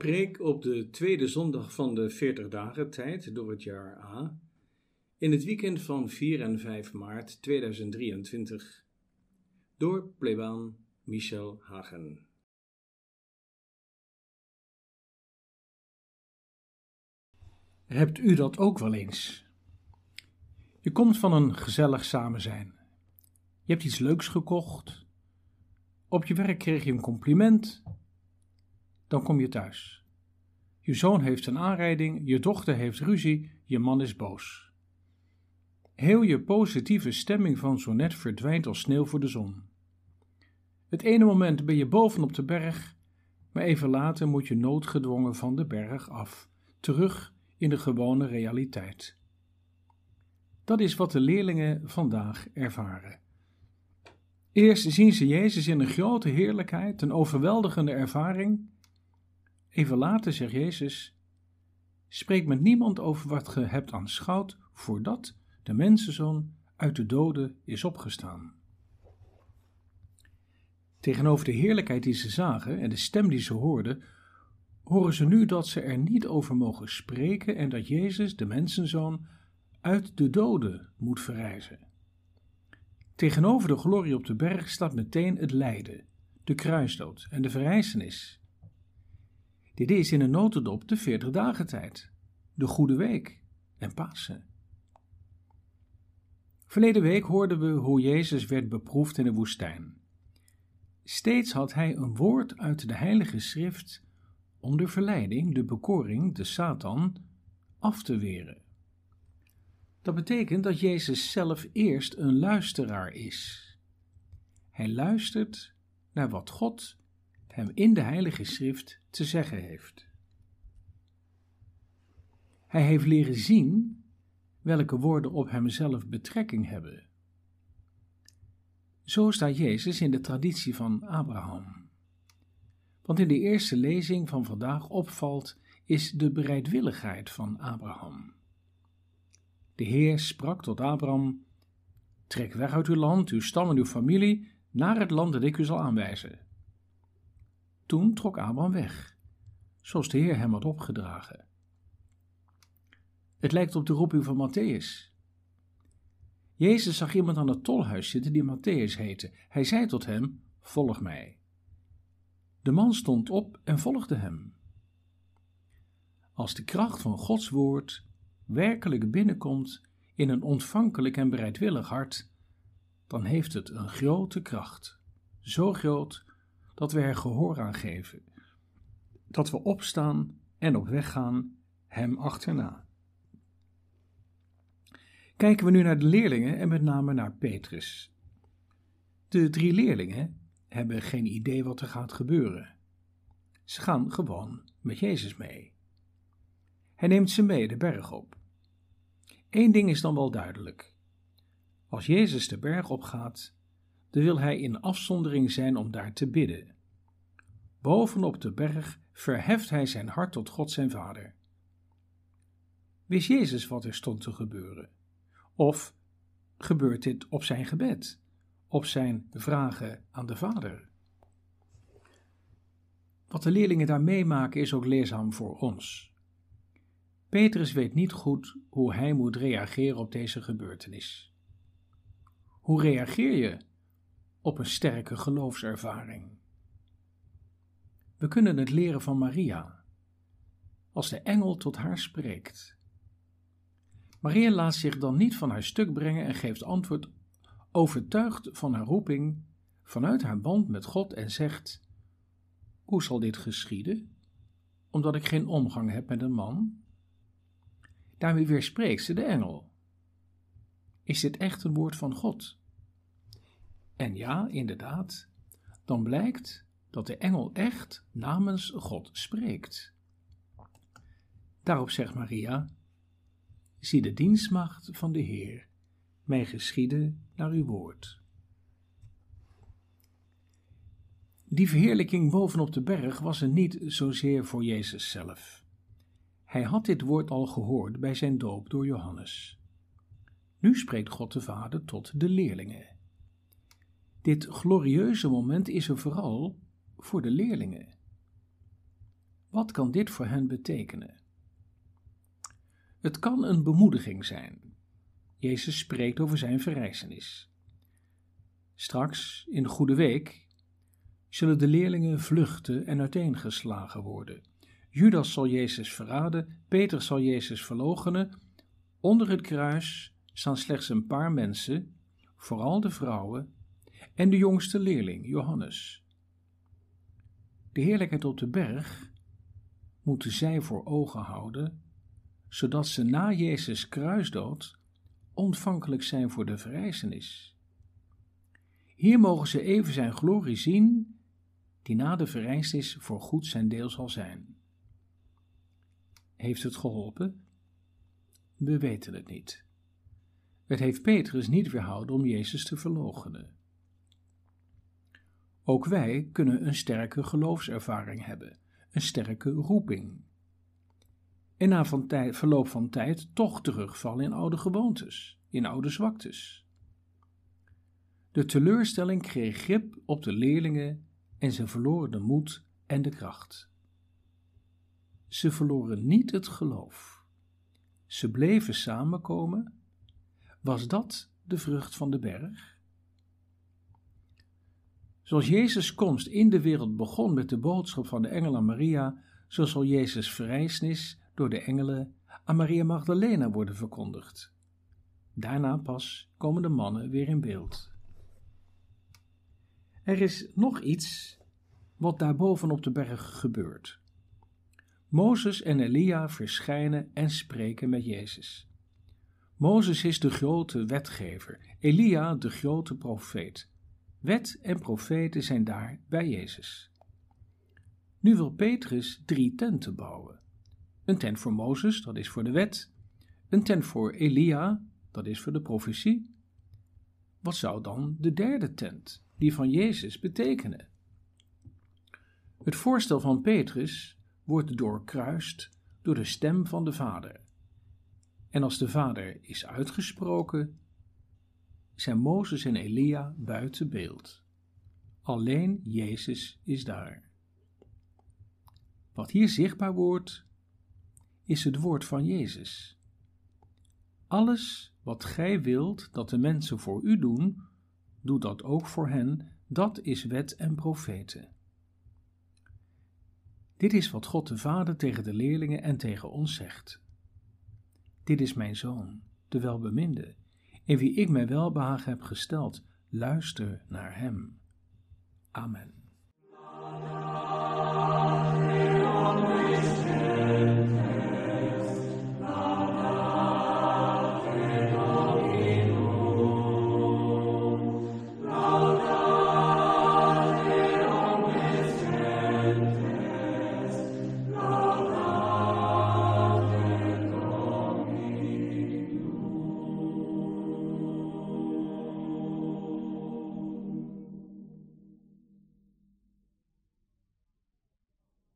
Preek op de tweede zondag van de 40 dagen tijd door het jaar A, in het weekend van 4 en 5 maart 2023, door plebaan Michel Hagen. Hebt u dat ook wel eens? Je komt van een gezellig samen zijn. Je hebt iets leuks gekocht. Op je werk kreeg je een compliment. Dan kom je thuis. Je zoon heeft een aanrijding, je dochter heeft ruzie, je man is boos. Heel je positieve stemming van zo net verdwijnt als sneeuw voor de zon. Het ene moment ben je bovenop de berg, maar even later moet je noodgedwongen van de berg af, terug in de gewone realiteit. Dat is wat de leerlingen vandaag ervaren. Eerst zien ze Jezus in een grote heerlijkheid, een overweldigende ervaring. Even later zegt Jezus: spreek met niemand over wat ge hebt aanschouwd, voordat de mensenzoon uit de doden is opgestaan. Tegenover de heerlijkheid die ze zagen en de stem die ze hoorden, horen ze nu dat ze er niet over mogen spreken en dat Jezus, de mensenzoon, uit de doden moet verrijzen. Tegenover de glorie op de berg staat meteen het lijden, de kruisdood en de verrijzenis. Dit is in een notendop de 40 dagen tijd, de Goede Week en Pasen. Verleden week hoorden we hoe Jezus werd beproefd in de woestijn. Steeds had hij een woord uit de Heilige Schrift om de verleiding, de bekoring, de Satan, af te weren. Dat betekent dat Jezus zelf eerst een luisteraar is. Hij luistert naar wat God hem in de Heilige Schrift te zeggen heeft. Hij heeft leren zien welke woorden op hemzelf betrekking hebben. Zo staat Jezus in de traditie van Abraham. Wat in de eerste lezing van vandaag opvalt, is de bereidwilligheid van Abraham. De Heer sprak tot Abraham: trek weg uit uw land, uw stam en uw familie, naar het land dat ik u zal aanwijzen. Toen trok Abraham weg, zoals de Heer hem had opgedragen. Het lijkt op de roeping van Mattheüs. Jezus zag iemand aan het tolhuis zitten die Mattheüs heette. Hij zei tot hem: volg mij. De man stond op en volgde hem. Als de kracht van Gods woord werkelijk binnenkomt in een ontvankelijk en bereidwillig hart, dan heeft het een grote kracht. Zo groot dat we er gehoor aan geven. Dat we opstaan en op weg gaan hem achterna. Kijken we nu naar de leerlingen en met name naar Petrus. De 3 leerlingen hebben geen idee wat er gaat gebeuren. Ze gaan gewoon met Jezus mee. Hij neemt ze mee de berg op. Eén ding is dan wel duidelijk. Als Jezus de berg opgaat, dan wil hij in afzondering zijn om daar te bidden. Bovenop de berg verheft hij zijn hart tot God zijn Vader. Wist Jezus wat er stond te gebeuren? Of gebeurt dit op zijn gebed, op zijn vragen aan de Vader? Wat de leerlingen daar meemaken is ook leerzaam voor ons. Petrus weet niet goed hoe hij moet reageren op deze gebeurtenis. Hoe reageer je op een sterke geloofservaring? We kunnen het leren van Maria, als de engel tot haar spreekt. Maria laat zich dan niet van haar stuk brengen en geeft antwoord, overtuigd van haar roeping, vanuit haar band met God en zegt: hoe zal dit geschieden, omdat ik geen omgang heb met een man? Daarmee weerspreekt ze de engel. Is dit echt een woord van God? En ja, inderdaad, dan blijkt dat de engel echt namens God spreekt. Daarop zegt Maria: zie de dienstmaagd van de Heer, mij geschieden naar uw woord. Die verheerlijking bovenop de berg was er niet zozeer voor Jezus zelf. Hij had dit woord al gehoord bij zijn doop door Johannes. Nu spreekt God de Vader tot de leerlingen. Dit glorieuze moment is er vooral voor de leerlingen. Wat kan dit voor hen betekenen? Het kan een bemoediging zijn. Jezus spreekt over zijn verrijzenis. Straks, in de Goede Week, zullen de leerlingen vluchten en uiteengeslagen worden. Judas zal Jezus verraden, Petrus zal Jezus verloochenen. Onder het kruis staan slechts een paar mensen, vooral de vrouwen, en de jongste leerling, Johannes. De heerlijkheid op de berg moeten zij voor ogen houden, zodat ze na Jezus' kruisdood ontvankelijk zijn voor de verrijzenis. Hier mogen ze even zijn glorie zien, die na de verrijzenis voorgoed zijn deel zal zijn. Heeft het geholpen? We weten het niet. Het heeft Petrus niet weerhouden om Jezus te verloochenen. Ook wij kunnen een sterke geloofservaring hebben, een sterke roeping. En na verloop van tijd toch terugvallen in oude gewoontes, in oude zwaktes. De teleurstelling kreeg grip op de leerlingen en ze verloren de moed en de kracht. Ze verloren niet het geloof. Ze bleven samenkomen. Was dat de vrucht van de berg? Zoals Jezus' komst in de wereld begon met de boodschap van de engel aan Maria, zo zal Jezus' verrijzenis door de engelen aan Maria Magdalena worden verkondigd. Daarna pas komen de mannen weer in beeld. Er is nog iets wat daarboven op de berg gebeurt. Mozes en Elia verschijnen en spreken met Jezus. Mozes is de grote wetgever, Elia de grote profeet. Wet en profeten zijn daar bij Jezus. Nu wil Petrus 3 tenten bouwen. Een tent voor Mozes, dat is voor de wet. Een tent voor Elia, dat is voor de profetie. Wat zou dan de derde tent, die van Jezus, betekenen? Het voorstel van Petrus wordt doorkruist door de stem van de Vader. En als de Vader is uitgesproken, zijn Mozes en Elia buiten beeld. Alleen Jezus is daar. Wat hier zichtbaar wordt, is het woord van Jezus. Alles wat gij wilt dat de mensen voor u doen, doe dat ook voor hen, dat is wet en profeten. Dit is wat God de Vader tegen de leerlingen en tegen ons zegt. Dit is mijn Zoon, de welbeminde, in wie ik mijn welbehagen heb gesteld. Luister naar hem. Amen.